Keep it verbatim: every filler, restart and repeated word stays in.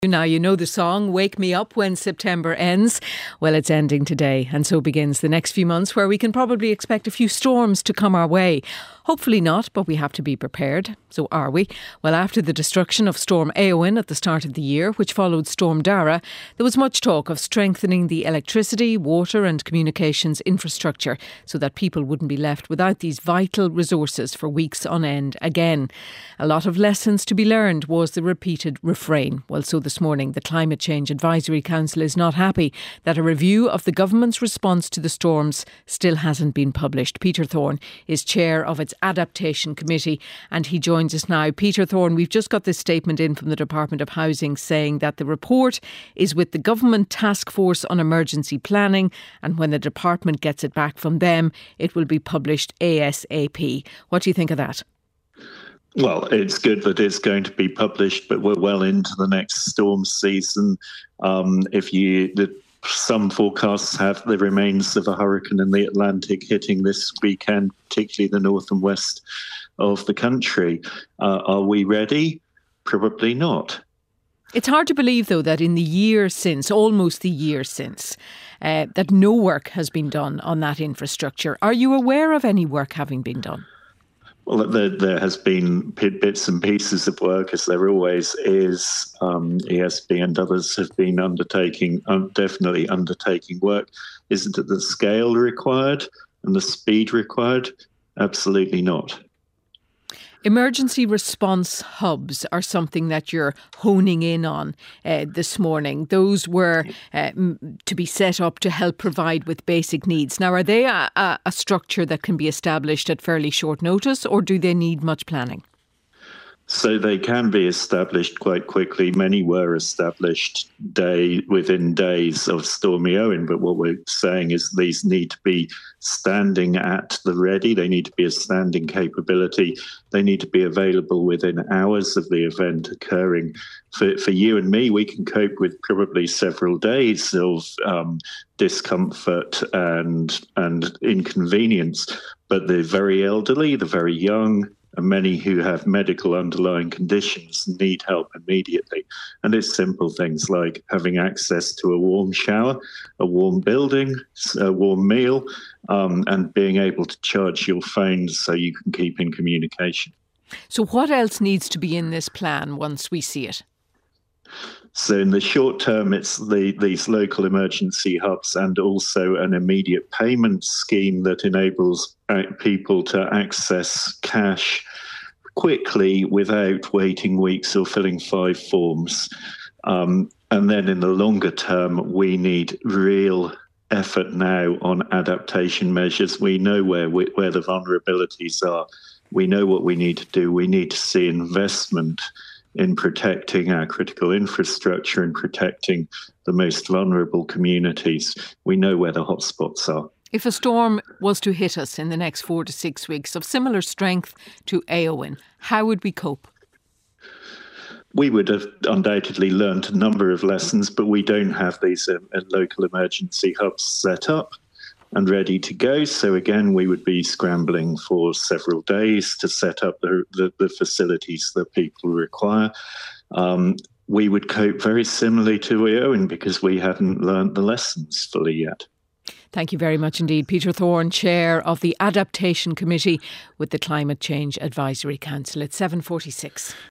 Now you know the song, Wake Me Up When September Ends. Well, it's ending today, and so begins the next few months where we can probably expect a few storms to come our way. Hopefully not, but we have to be prepared. So are we? Well, after the destruction of Storm Éowyn at the start of the year, which followed Storm Dara, there was much talk of strengthening the electricity, water and communications infrastructure so that people wouldn't be left without these vital resources for weeks on end again. A lot of lessons to be learned was the repeated refrain. Well, so this morning, the Climate Change Advisory Council is not happy that a review of the government's response to the storms still hasn't been published. Peter Thorne is chair of its Adaptation Committee and he joins us now. Peter Thorne, we've just got this statement in from the Department of Housing saying that the report is with the Government Task Force on Emergency Planning, and when the department gets it back from them, it will be published ASAP. What do you think of that? Well, it's good that it's going to be published, but we're well into the next storm season. Um, if you, the, some forecasts have the remains of a hurricane in the Atlantic hitting this weekend, particularly the north and west of the country. Uh, are we ready? Probably not. It's hard to believe, though, that in the year since, almost the year since, uh, that no work has been done on that infrastructure. Are you aware of any work having been done? Well, there, there has been bits and pieces of work, as there always is. Um, E S B and others have been undertaking, um, definitely undertaking work. Is it at the scale required and the speed required? Absolutely not. Emergency response hubs are something that you're honing in on uh, this morning. Those were uh, m- to be set up to help provide with basic needs. Now, are they a, a, a structure that can be established at fairly short notice, or do they need much planning? So they can be established quite quickly. Many were established day within days of Storm Éowyn, but what we're saying is these need to be standing at the ready. They need to be a standing capability. They need to be available within hours of the event occurring. For, for you and me, we can cope with probably several days of um, discomfort and and inconvenience, but the very elderly, the very young, and many who have medical underlying conditions need help immediately. And it's simple things like having access to a warm shower, a warm building, a warm meal, um, and being able to charge your phone so you can keep in communication. So what else needs to be in this plan once we see it? So in the short term, it's the, these local emergency hubs and also an immediate payment scheme that enables people to access cash quickly without waiting weeks or filling five forms. Um, and then in the longer term, we need real effort now on adaptation measures. We know where we, where the vulnerabilities are. We know what we need to do. We need to see investment in protecting our critical infrastructure and protecting the most vulnerable communities. We know where the hotspots are. If a storm was to hit us in the next four to six weeks of similar strength to Éowyn, how would we cope? We would have undoubtedly learned a number of lessons, but we don't have these uh, local emergency hubs set up and ready to go. So again, we would be scrambling for several days to set up the, the, the facilities that people require. Um, we would cope very similarly to Éowyn because we haven't learned the lessons fully yet. Thank you very much indeed. Peter Thorne, chair of the Adaptation Committee with the Climate Change Advisory Council. At seven forty-six.